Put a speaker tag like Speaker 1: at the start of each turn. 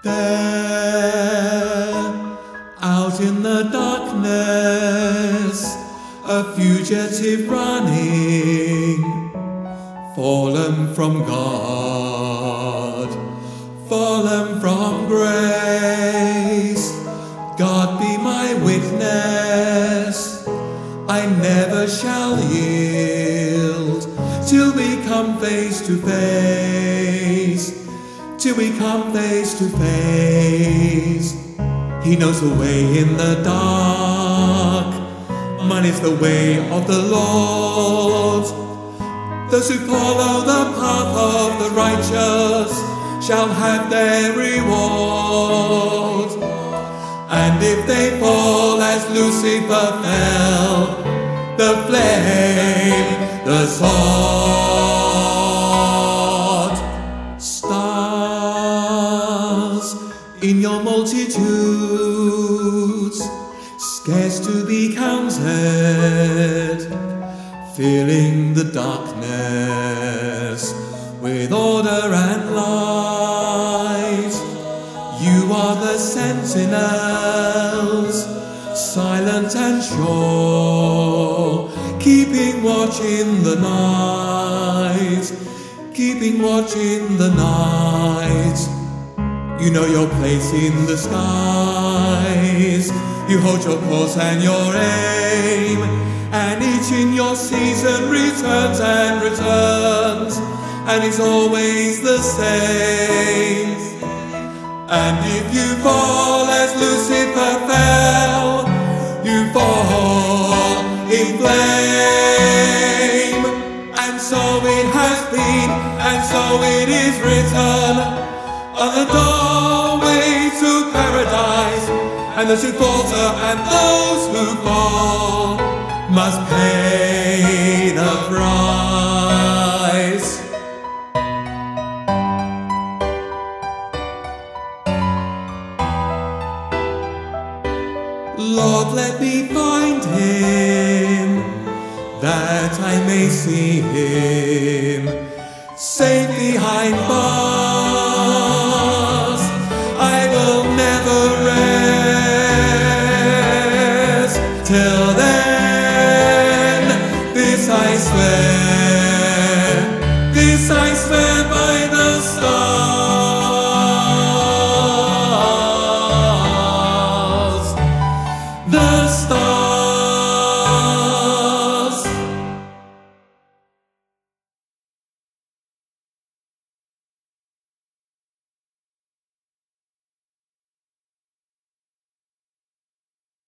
Speaker 1: There, out in the darkness, a fugitive running, fallen from God, fallen from grace. God be my witness, I never shall yield till we come face to face. Till we come face to face. He knows the way in the dark. Mine is the way of the Lord. Those who follow the path of the righteous shall have their reward. And if they fall as Lucifer fell, the flame, the sword, stars in your multitudes, scarce to be counted, filling the darkness with order and light. You are the sentinels, silent and sure, keeping watch in the night, keeping watch in the night. You know your place in the skies, you hold your course and your aim, and each in your season returns and returns, and is always the same. And if you fall as Lucifer fell, you fall in flame. And so it has been, and so it is written on the doorway to paradise. And those who falter and those who fall must pay the price. Lord, let me find him, that I may see him, safe behind bars. I will never rest till then, this I swear.